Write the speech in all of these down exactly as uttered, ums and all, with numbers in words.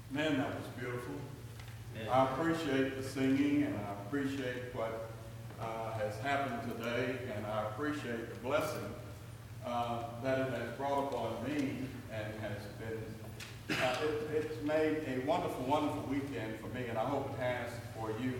Man, that was beautiful. Yeah. I appreciate the singing, and I appreciate what uh, has happened today, and I appreciate the blessing uh, that it has brought upon me, and has been, uh, it, it's made a wonderful, wonderful weekend for me, and I hope it has for you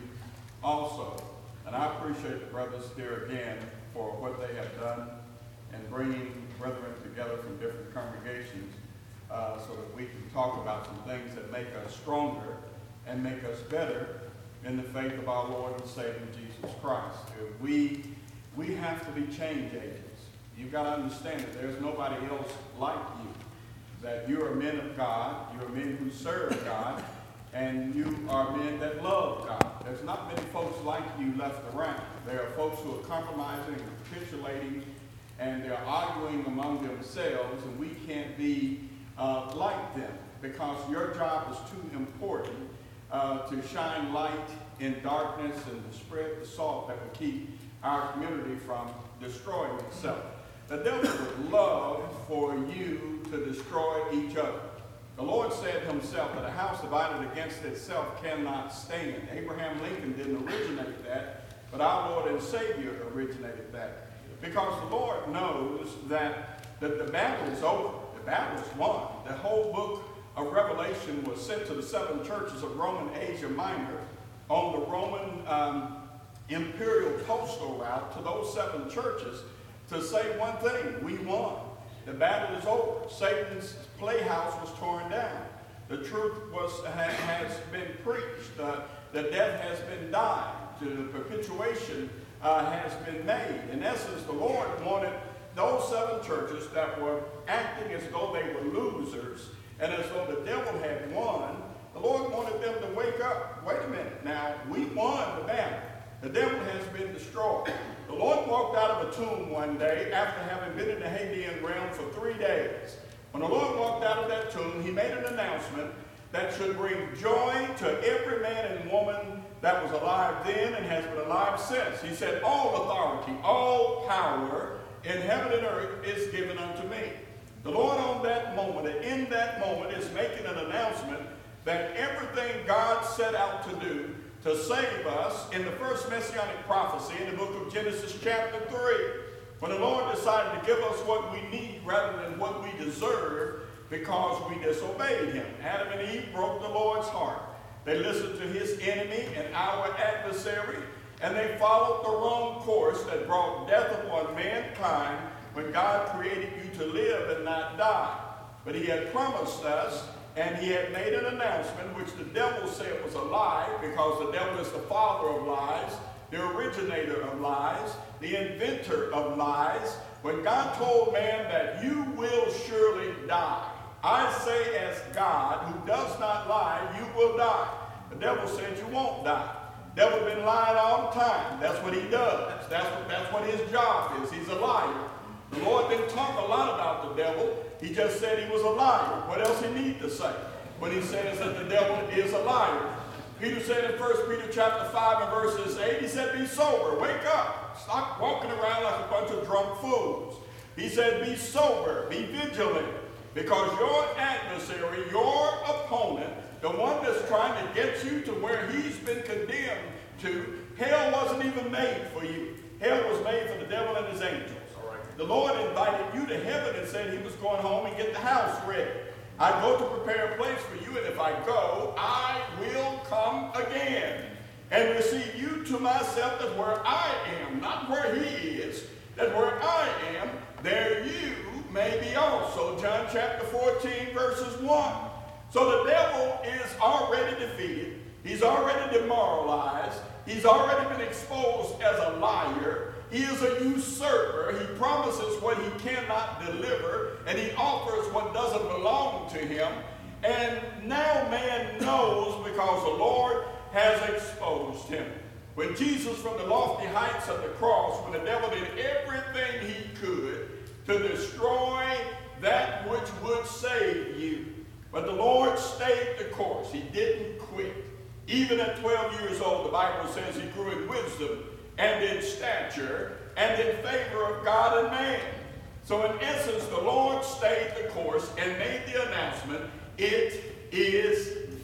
also. And I appreciate the brothers here again for what they have done in bringing brethren together from different congregations uh, so that we can talk about some things that make us stronger and make us better in the faith of our Lord and Savior Jesus Christ. We, we have to be change agents. You've got to understand that there's nobody else like you, that you are men of God, you are men who serve God, and you are men that love God. There's not many folks like you left around. There are folks who are compromising and capitulating, and they're arguing among themselves, and we can't be uh, like them because your job is too important uh, to shine light in darkness and to spread the salt that will keep our community from destroying itself. The devil would love for you to destroy each other. The Lord said himself that a house divided against itself cannot stand. Abraham Lincoln didn't originate that, but our Lord and Savior originated that. Because the Lord knows that, that the battle is over. The battle is won. The whole book of Revelation was sent to the seven churches of Roman Asia Minor on the Roman um, imperial postal route to those seven churches to say one thing: we won. The battle is over. Satan's playhouse was torn down. The truth was ha, has been preached. Uh, the death has been died. The perpetuation uh, has been made. In essence, the Lord wanted those seven churches that were acting as though they were losers and as though the devil had won. The Lord wanted them to wake up. Wait a minute. Now, we won the battle. The devil has been destroyed. The Lord walked out of a tomb one day after having been in the Hadean realm for three days. When the Lord walked out of that tomb, he made an announcement that should bring joy to every man and woman that was alive then and has been alive since. He said, all authority, all power in heaven and earth is given unto me. The Lord on that moment, and in that moment, is making an announcement that everything God set out to do to save us in the first messianic prophecy in the book of Genesis chapter three, when the Lord decided to give us what we need rather than what we deserve because we disobeyed him. Adam and Eve broke the Lord's heart. They listened to his enemy and our adversary, and they followed the wrong course that brought death upon mankind when God created you to live and not die. But he had promised us, and he had made an announcement which the devil said was a lie, because the devil is the father of lies, the originator of lies, the inventor of lies. When God told man that you will surely die, I say as God, who does not lie, you will die. The devil said you won't die. The devil been lying all the time. That's what he does. That's what, that's what his job is. He's a liar. The Lord didn't talk a lot about the devil. He just said he was a liar. What else he need to say when he says that the devil is a liar? Peter said in First Peter chapter five and verses eight, he said, be sober, wake up. Stop walking around like a bunch of drunk fools. He said, be sober, be vigilant, because your adversary, your opponent, the one that's trying to get you to where he's been condemned to, hell wasn't even made for you. Hell was made for the devil and his angels. The Lord invited you to heaven and said he was going home and get the house ready. I go to prepare a place for you, and if I go, I will come again and receive you to myself, that where I am, not where he is, that where I am, there you may be also. John chapter fourteen, verses one. So the devil is already defeated. He's already demoralized. He's already been exposed as a liar. He is a usurper. He promises what he cannot deliver, and he offers what doesn't belong to him. And now man knows because the Lord has exposed him. When Jesus, from the lofty heights of the cross, when the devil did everything he could to destroy that which would save you, but the Lord stayed the course. He didn't quit. Even at twelve years old, the Bible says he grew in wisdom and in stature, and in favor of God and man. So in essence, the Lord stayed the course and made the announcement, it is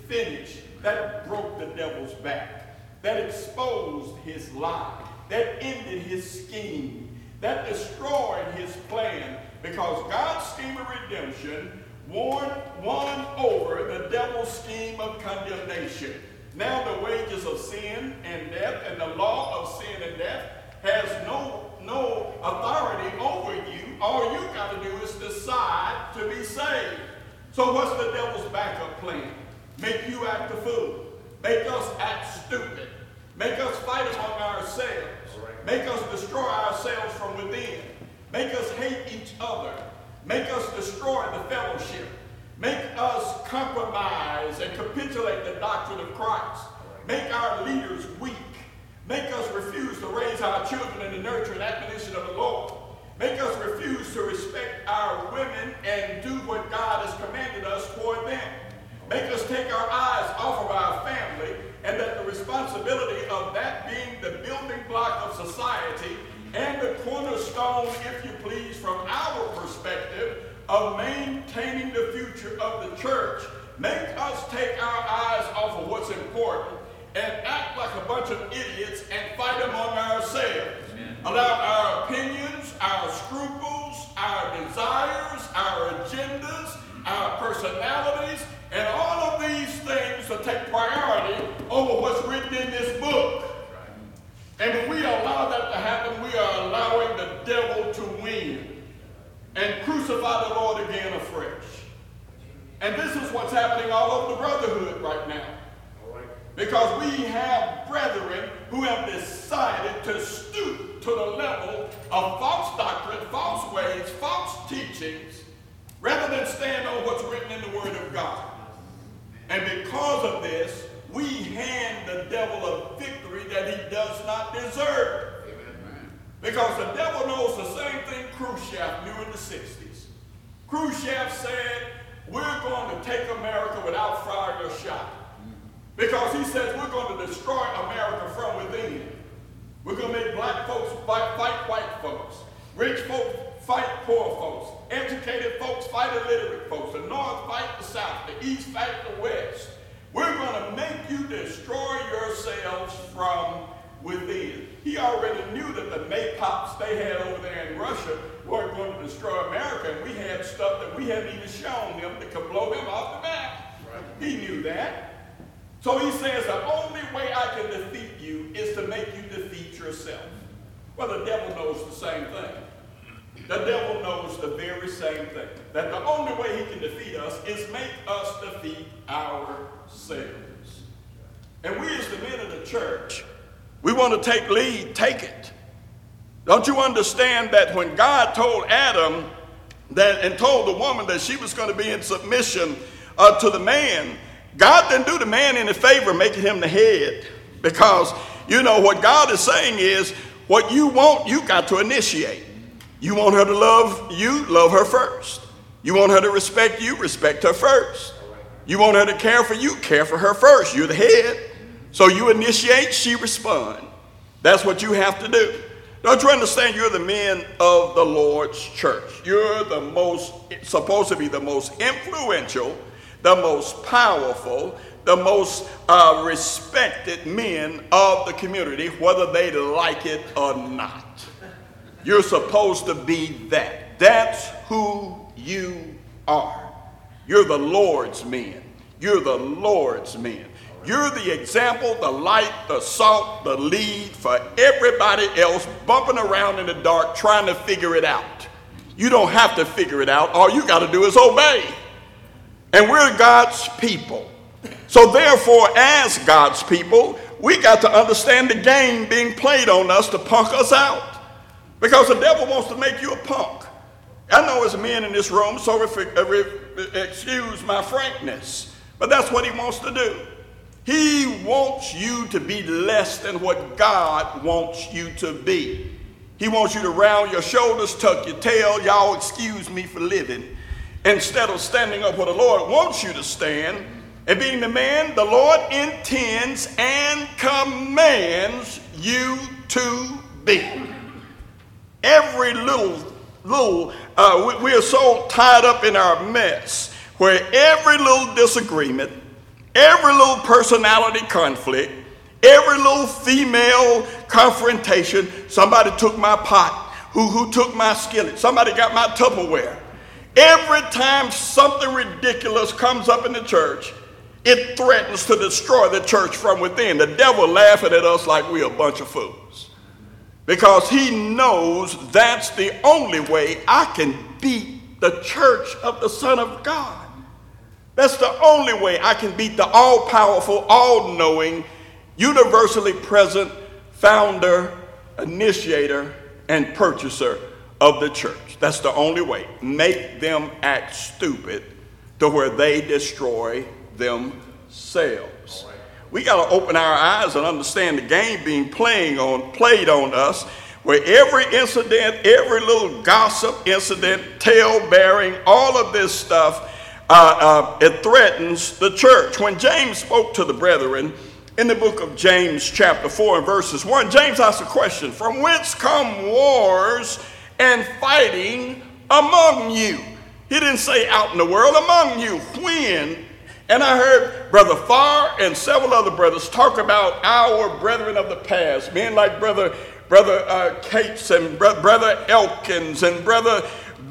finish, that broke the devil's back, that exposed his lie, that ended his scheme, that destroyed his plan, because God's scheme of redemption won, won over the devil's scheme of condemnation. Now the wages of sin and death and the law of sin and death has no, no authority over you. All you got to do is decide to be saved. So what's the devil's backup plan? Make you act a fool. Make us act stupid. Make us fight among ourselves. Make us destroy ourselves from within. Make us hate each other. Make us destroy the fellowship. Make us compromise and capitulate the doctrine of Christ. Make our leaders weak. Make us refuse to raise our children in the nurture and admonition of the Lord. Make us refuse to respect our women and do what God has commanded us toward them. Make us take our eyes off of our family, and that the responsibility of that being the building block of society and the cornerstone, if you please, from our perspective of maintaining the future of the church. Make us take our eyes off of what's important and act like a bunch of idiots and fight among ourselves. Amen. Allow our opinions, our scruples, our desires, our agendas, our personalities, and all of these things to take priority over what's written in this book. And when we allow that to happen, we are allowing the devil to win and crucify the Lord again afresh. And this is what's happening all over the brotherhood right now. Because we have brethren who have decided to stoop to the level of false doctrine, false ways, false teachings, rather than stand on what's written in the Word of God. And because of this, we hand the devil a victory that he does not deserve. Amen. Because the devil knows the same thing Khrushchev knew in the sixties. Khrushchev said, we're going to take America without firing a shot. Because he says we're going to destroy America from within. We're going to make black folks fight, fight white folks. Rich folks fight poor folks. Educated folks fight illiterate folks. The North fight the South. The East fight the West. We're going to make you destroy yourselves from within. He already knew that the Maypops they had over there in Russia weren't going to destroy America, and we had stuff that we hadn't even shown them that could blow them off the map. Right. He knew that. So he says the only way I can defeat you is to make you defeat yourself. Well, the devil knows the same thing. The devil knows the very same thing. That the only way he can defeat us is make us defeat ourselves. And we as the men of the church, we want to take lead, take it. Don't you understand that when God told Adam that and told the woman that she was going to be in submission uh, to the man, God didn't do the man any favor making him the head. Because, you know, what God is saying is, what you want, you got to initiate. You want her to love you, love her first. You want her to respect you, respect her first. You want her to care for you, care for her first. You're the head. So you initiate, she respond. That's what you have to do. Don't you understand? You're the men of the Lord's church. You're the most, supposed to be the most influential, the most powerful, the most uh, respected men of the community, whether they like it or not. You're supposed to be that. That's who you are. You're the Lord's men. You're the Lord's men. You're the example, the light, the salt, the lead for everybody else bumping around in the dark trying to figure it out. You don't have to figure it out. All you got to do is obey. And we're God's people. So therefore, as God's people, we got to understand the game being played on us to punk us out. Because the devil wants to make you a punk. I know as men in this room, so if, if, excuse my frankness, but that's what he wants to do. He wants you to be less than what God wants you to be. He wants you to round your shoulders, tuck your tail, y'all excuse me for living, instead of standing up where the Lord wants you to stand and being the man the Lord intends and commands you to be. Every little, little, uh, we, we are so tied up in our mess where every little disagreement, every little personality conflict, every little female confrontation. Somebody took my pot. Who, who took my skillet? Somebody got my Tupperware. Every time something ridiculous comes up in the church, it threatens to destroy the church from within. The devil laughing at us like we're a bunch of fools. Because he knows that's the only way I can beat the church of the Son of God. That's the only way I can beat the all-powerful, all-knowing, universally present founder, initiator, and purchaser of the church. That's the only way. Make them act stupid to where they destroy themselves. Right. We got to open our eyes and understand the game being playing on, played on us, where every incident, every little gossip incident, tale-bearing, all of this stuff, uh, uh, it threatens the church. When James spoke to the brethren in the book of James chapter four and verses one, James asked a question, from whence come wars and fighting among you? He didn't say out in the world, among you. When? And I heard Brother Farr and several other brothers talk about our brethren of the past, men like Brother Brother uh, Cates and Bro- Brother Elkins and Brother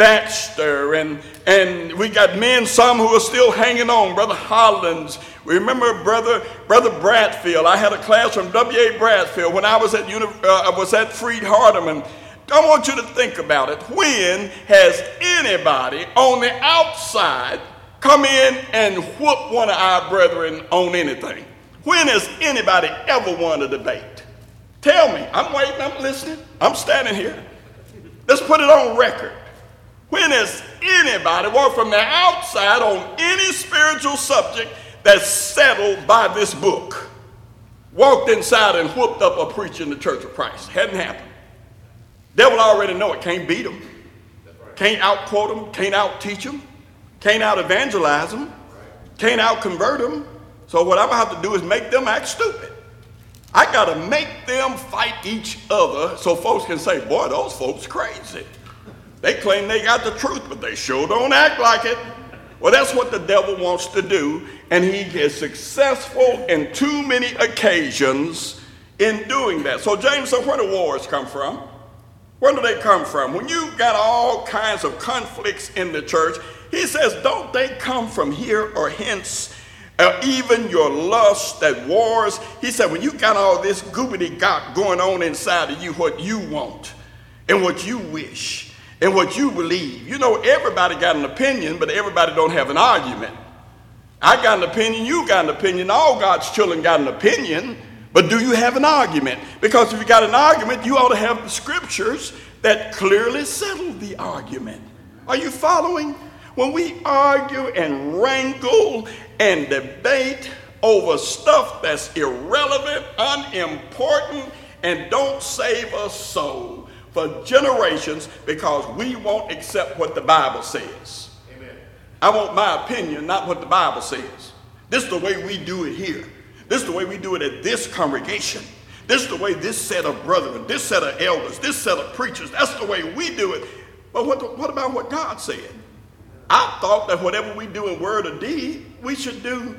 Baxter, and, and we got men, some who are still hanging on, Brother Hollins. We remember Brother Brother Bradfield. I had a class from W A Bradfield when I was at uni- uh, I was at Freed Hardeman. I want you to think about it. When has anybody on the outside come in and whoop one of our brethren on anything? When has anybody ever won a debate? Tell me. I'm waiting. I'm listening. I'm standing here. Let's put it on record. When has anybody walked from the outside on any spiritual subject that's settled by this book, walked inside and whooped up a preacher in the Church of Christ? Hadn't happened. Devil already know it. Can't beat them. Can't out-quote them. Can't out-teach them. Can't out-evangelize them. Can't out-convert them. So what I'm going to have to do is make them act stupid. I got to make them fight each other so folks can say, boy, those folks crazy. They claim they got the truth, but they sure don't act like it. Well, that's what the devil wants to do, and he is successful in too many occasions in doing that. So, James, so where do wars come from? Where do they come from? When you got all kinds of conflicts in the church, he says, don't they come from here or hence? Uh, even your lust at wars. He said, when you got all this goobity-gop going on inside of you, what you want and what you wish and what you believe. You know, everybody got an opinion, but everybody don't have an argument. I got an opinion, you got an opinion, all God's children got an opinion, but do you have an argument? Because if you got an argument, you ought to have the scriptures that clearly settle the argument. Are you following? When we argue and wrangle and debate over stuff that's irrelevant, unimportant, and don't save a soul for generations because we won't accept what the Bible says. Amen. I want my opinion, not what the Bible says. This is the way we do it here. This is the way we do it at this congregation. This is the way this set of brethren, this set of elders, this set of preachers, that's the way we do it. But what, what about what God said? I thought that whatever we do in word or deed, we should do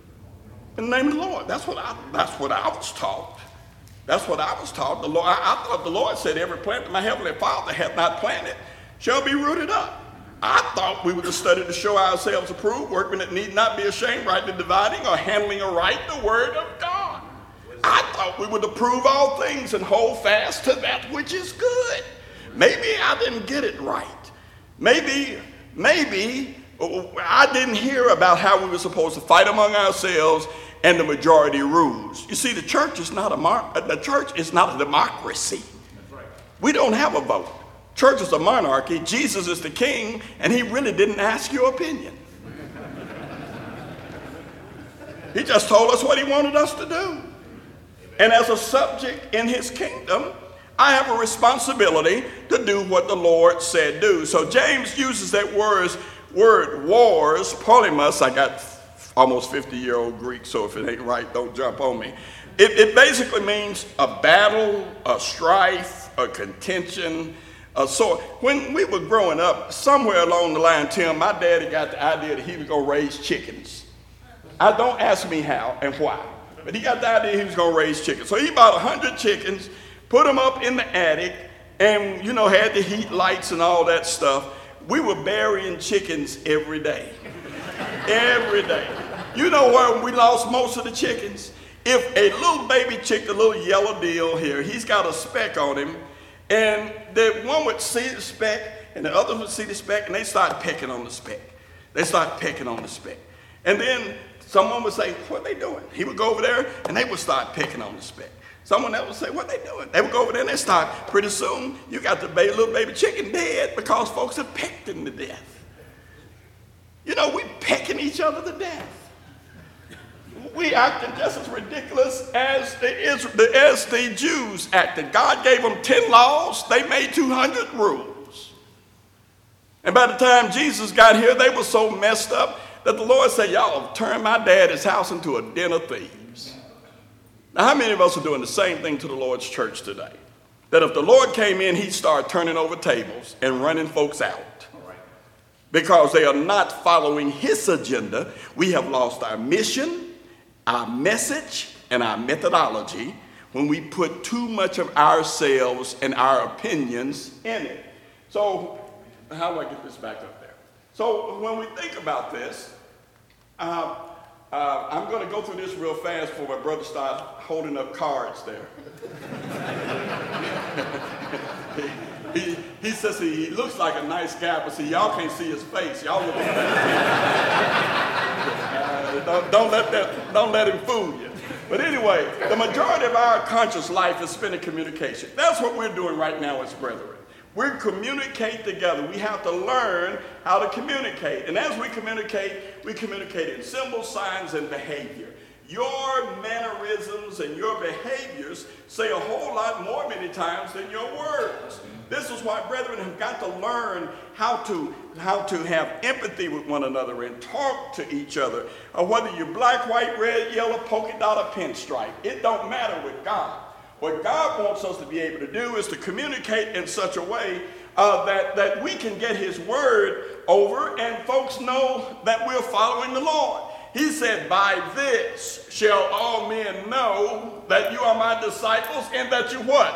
in the name of the Lord. That's what I, that's what I was taught. That's what I was taught. The Lord, I, I thought the Lord said, every plant that my heavenly Father hath not planted shall be rooted up. I thought we were to study to show ourselves approved, workmen that need not be ashamed, rightly dividing or handling aright the word of God. I thought we were to prove all things and hold fast to that which is good. Maybe I didn't get it right. Maybe... Maybe I didn't hear about how we were supposed to fight among ourselves and the majority rules. You see, the church is not a mar- the church is not a democracy. That's right. We don't have a vote. Church is a monarchy. Jesus is the king, and he really didn't ask your opinion. He just told us what he wanted us to do. And as a subject in his kingdom, I have a responsibility to do what the Lord said do. So James uses that word, word wars, polemos. I got almost fifty-year-old Greek, so if it ain't right, don't jump on me. It, it basically means a battle, a strife, a contention. A so when we were growing up, somewhere along the line, Tim, my daddy got the idea that he was going to raise chickens. I don't ask me how and why. But he got the idea he was going to raise chickens. So he bought one hundred chickens, put them up in the attic, and, you know, had the heat lights and all that stuff. We were burying chickens every day. Every day. You know where we lost most of the chickens? If a little baby chick, a little yellow deal here, he's got a speck on him, and the one would see the speck, and the other would see the speck, and they start pecking on the speck. They start pecking on the speck. And then someone would say, what are they doing? He would go over there, and they would start picking on the speck. Someone else would say, what are they doing? They would go over there, and they start, pretty soon, you got the baby, little baby chicken dead because folks have pecked him to death. You know, we pecking each other to death. We acted just as ridiculous as the, as the Jews acted. God gave them ten laws. They made two hundred rules. And by the time Jesus got here, they were so messed up that the Lord said, y'all have turned my daddy's house into a den of thieves. Now, how many of us are doing the same thing to the Lord's church today? That if the Lord came in, he'd start turning over tables and running folks out. Because they are not following his agenda. We have lost our mission, our message, and our methodology when we put too much of ourselves and our opinions in it. So, how do I get this back up there? So, when we think about this, uh, uh, I'm going to go through this real fast before my brother starts holding up cards there. he, he, he says he, he looks like a nice guy, but see, y'all can't see his face. Y'all look at uh, don't, don't let that, don't let him fool you. But anyway, the majority of our conscious life is spent in communication. That's what we're doing right now as brethren. We communicate together. We have to learn how to communicate. And as we communicate, we communicate in symbols, signs, and behavior. Your mannerisms and your behaviors say a whole lot more many times than your words. This is why brethren have got to learn how to, how to have empathy with one another and talk to each other. Or whether you're black, white, red, yellow, polka dot, or pinstripe. It don't matter with God. What God wants us to be able to do is to communicate in such a way uh, that, that we can get his word over and folks know that we're following the Lord. He said, by this shall all men know that you are my disciples and that you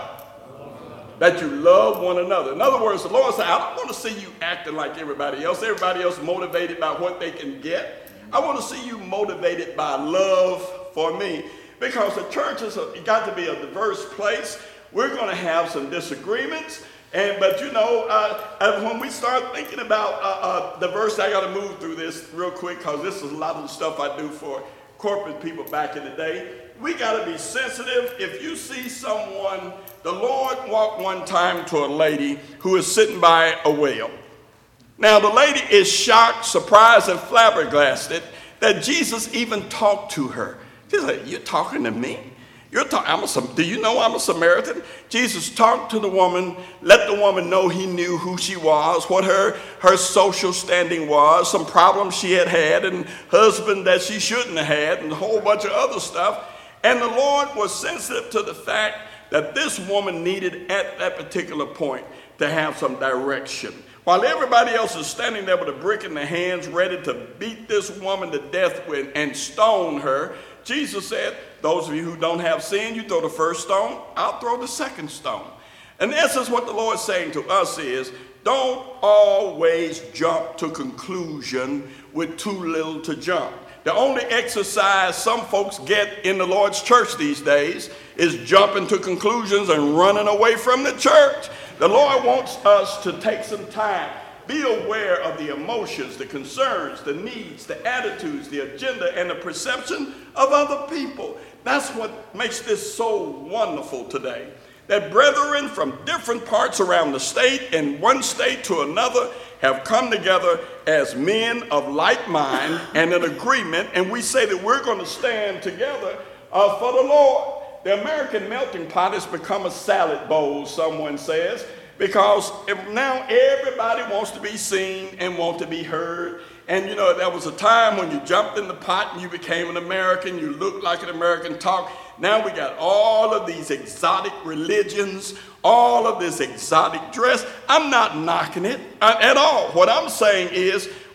what? That you love one another. In other words, the Lord said, I don't want to see you acting like everybody else. Everybody else motivated by what they can get. I want to see you motivated by love for me. Because the church has got to be a diverse place. We're going to have some disagreements. And, but, you know, uh, when we start thinking about uh, uh, diversity, I got to move through this real quick because this is a lot of the stuff I do for corporate people back in the day. We got to be sensitive. If you see someone, the Lord walked one time to a lady who is sitting by a well. Now, the lady is shocked, surprised, and flabbergasted that Jesus even talked to her. She's like, you're talking to me? You're talking, I'm a, do you know I'm a Samaritan? Jesus talked to the woman, let the woman know he knew who she was, what her, her social standing was, some problems she had had, and husband that she shouldn't have had, and a whole bunch of other stuff. And the Lord was sensitive to the fact that this woman needed at that particular point to have some direction. While everybody else is standing there with a brick in their hands, ready to beat this woman to death with and stone her, Jesus said, those of you who don't have sin, you throw the first stone, I'll throw the second stone. In essence, what the Lord's saying to us is, don't always jump to conclusion with too little to jump. The only exercise some folks get in the Lord's church these days is jumping to conclusions and running away from the church. The Lord wants us to take some time. Be aware of the emotions, the concerns, the needs, the attitudes, the agenda, and the perception of other people. That's what makes this so wonderful today. That brethren from different parts around the state and one state to another have come together as men of like mind and in agreement, and we say that we're going to stand together uh, for the Lord. The American melting pot has become a salad bowl, someone says, because now everybody wants to be seen and want to be heard. And, you know, there was a time when you jumped in the pot and you became an American, you looked like an American, talk. Now we got all of these exotic religions, all of this exotic dress. I'm not knocking it at all. What I'm saying is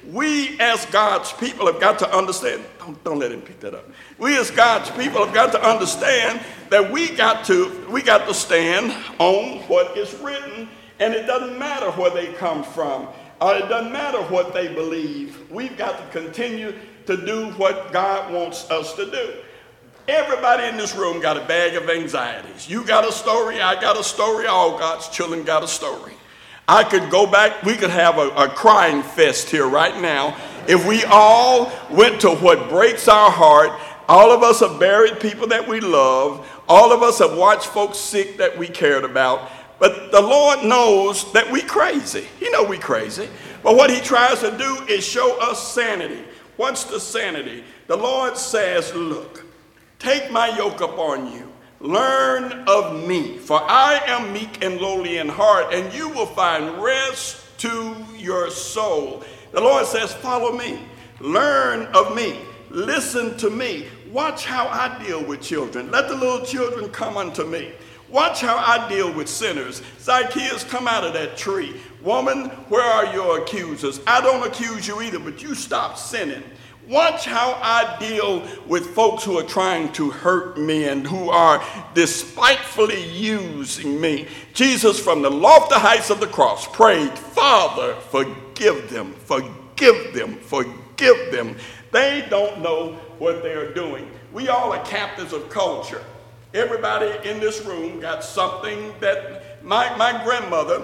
we as God's people have got to understand, don't, don't let him pick that up. We as God's people have got to understand that we got to, we got to stand on what is written, and it doesn't matter where they come from. Uh, it doesn't matter what they believe. We've got to continue to do what God wants us to do. Everybody in this room got a bag of anxieties. You got a story, I got a story, all God's children got a story. I could go back, we could have a, a crying fest here right now if we all went to what breaks our heart. All of us have buried people that we love. All of us have watched folks sick that we cared about. But the Lord knows that we crazy. He know we crazy. But what he tries to do is show us sanity. What's the sanity? The Lord says, look, take my yoke upon you. Learn of me, for I am meek and lowly in heart, and you will find rest to your soul. The Lord says, follow me. Learn of me. Listen to me. Watch how I deal with children. Let the little children come unto me. Watch how I deal with sinners. Zacchaeus, come out of that tree. Woman, where are your accusers? I don't accuse you either, but you stop sinning. Watch how I deal with folks who are trying to hurt me and who are despitefully using me. Jesus, from the lofty heights of the cross, prayed, Father, forgive them, forgive them, forgive them. They don't know what they're doing. We all are captives of culture. Everybody in this room got something that my, my grandmother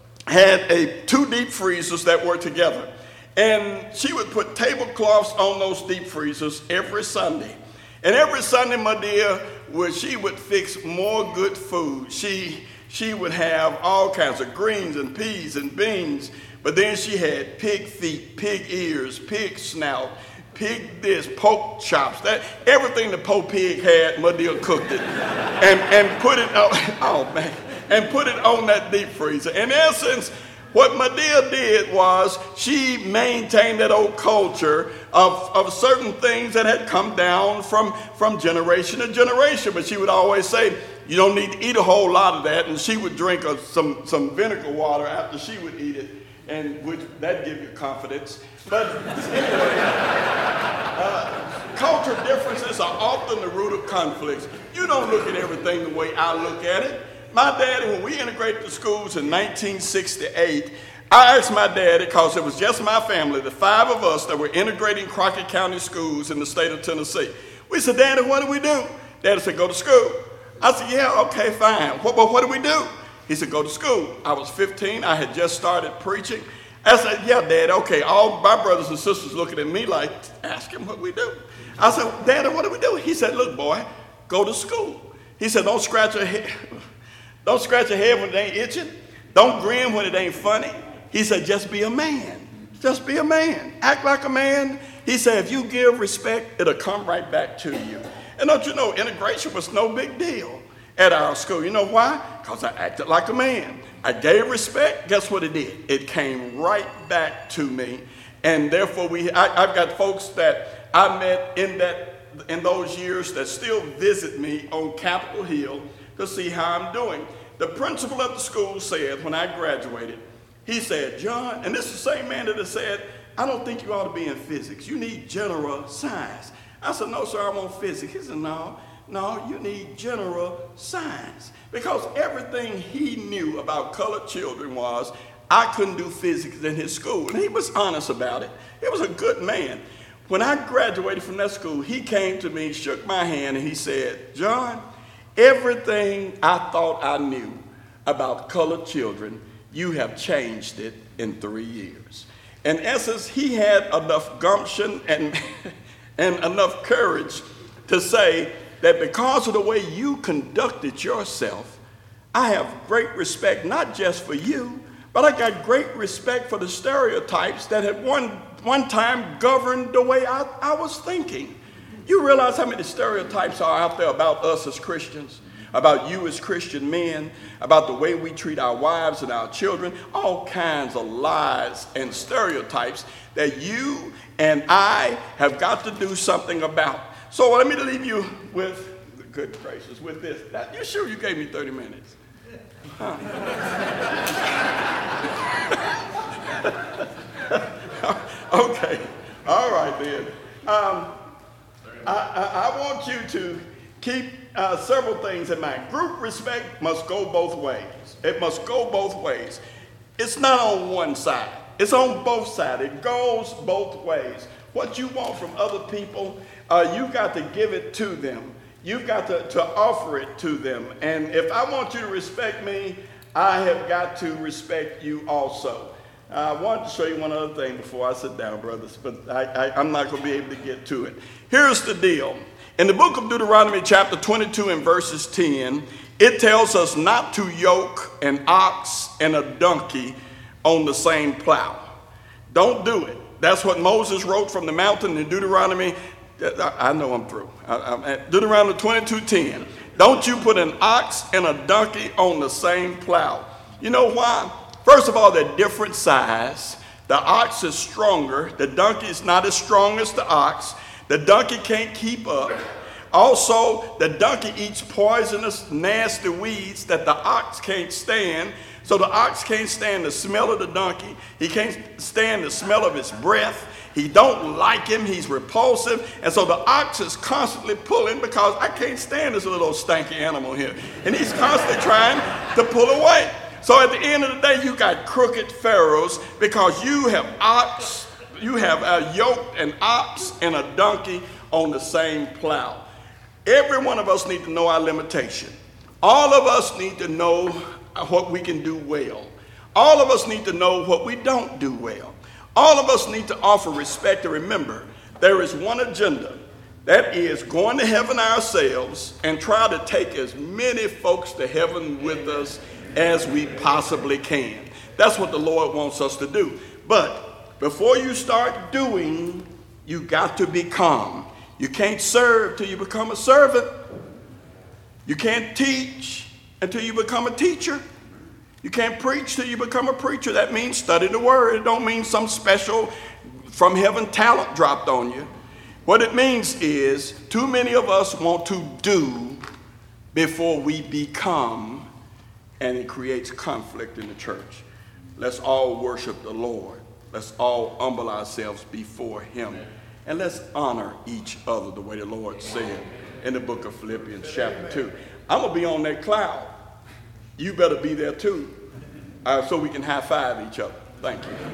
had a two deep freezers that were together. And she would put tablecloths on those deep freezers every Sunday. And every Sunday, my dear, where she would fix more good food. She, she would have all kinds of greens and peas and beans. But then she had pig feet, pig ears, pig snout, pig this, pork chops. That, everything the poor pig had, my dear cooked it. and, and put it on, oh man, and put it on that deep freezer. In essence, what Medea did was she maintained that old culture of, of certain things that had come down from, from generation to generation. But she would always say, you don't need to eat a whole lot of that. And she would drink a, some, some vinegar water after she would eat it, and which that'd give you confidence. But anyway, uh, culture differences are often the root of conflicts. You don't look at everything the way I look at it. My daddy, when we integrated the schools in nineteen sixty-eight, I asked my daddy, because it was just my family, the five of us that were integrating Crockett County schools in the state of Tennessee. We said, Daddy, what do we do? Daddy said, go to school. I said, yeah, okay, fine. What, but what do we do? He said, go to school. I was fifteen. I had just started preaching. I said, yeah, Daddy, okay. All my brothers and sisters looking at me like, ask him what we do. I said, Daddy, what do we do? He said, look, boy, go to school. He said, don't scratch your head. Don't scratch your head when it ain't itching. Don't grin when it ain't funny. He said, just be a man. Just be a man. Act like a man. He said, if you give respect, it'll come right back to you. And don't you know, integration was no big deal at our school. You know why? Because I acted like a man. I gave respect. Guess what it did? It came right back to me. And therefore, we I, I've got folks that I met in that in those years that still visit me on Capitol Hill to see how I'm doing. The principal of the school said when I graduated, he said, John, and this is the same man that has said, I don't think you ought to be in physics. You need general science. I said, no, sir, I want physics. He said, no, no, you need general science. Because everything he knew about colored children was, I couldn't do physics in his school. And he was honest about it. He was a good man. When I graduated from that school, he came to me, shook my hand, and he said, John, everything I thought I knew about colored children, you have changed it in three years. In essence, he had enough gumption and, and enough courage to say that because of the way you conducted yourself, I have great respect, not just for you, but I got great respect for the stereotypes that had one, one time governed the way I, I was thinking. You realize how many stereotypes are out there about us as Christians, about you as Christian men, about the way we treat our wives and our children, all kinds of lies and stereotypes that you and I have got to do something about. So let me leave you with, good gracious, with this. Now, you sure you gave me thirty minutes? Huh? Okay. All right, then. Um, I, I, I want you to keep uh, several things in mind. Group respect must go both ways. It must go both ways. It's not on one side. It's on both sides. It goes both ways. What you want from other people, uh, you got to give it to them. You've got to, to offer it to them. And if I want you to respect me, I have got to respect you also. I wanted to show you one other thing before I sit down, brothers, but I, I, I'm not going to be able to get to it. Here's the deal. In the book of Deuteronomy chapter twenty-two and verses ten, it tells us not to yoke an ox and a donkey on the same plow. Don't do it. That's what Moses wrote from the mountain in Deuteronomy. I know I'm through. I, I'm at Deuteronomy twenty-two ten. Don't you put an ox and a donkey on the same plow. You know why? First of all, they're different size. The ox is stronger. The donkey is not as strong as the ox. The donkey can't keep up. Also, the donkey eats poisonous, nasty weeds that the ox can't stand. So the ox can't stand the smell of the donkey. He can't stand the smell of his breath. He don't like him. He's repulsive. And so the ox is constantly pulling because I can't stand this little stanky animal here. And he's constantly trying to pull away. So at the end of the day, you got crooked pharaohs because you have ox, you have a yoked an ox and a donkey on the same plow. Every one of us need to know our limitation. All of us need to know what we can do well. All of us need to know what we don't do well. All of us need to offer respect. And remember, there is one agenda. That is going to heaven ourselves and try to take as many folks to heaven with us as we possibly can. That's what the Lord wants us to do. But before you start doing, you got to become. You can't serve till you become a servant. You can't teach until you become a teacher. You can't preach till you become a preacher. That means study the word. It don't mean some special from heaven talent dropped on you. What it means is too many of us want to do before we become, and it creates conflict in the church. Let's all worship the Lord. Let's all humble ourselves before him. And let's honor each other the way the Lord said in the book of Philippians chapter two. I'm going to be on that cloud. You better be there too, uh, so we can high five each other. Thank you.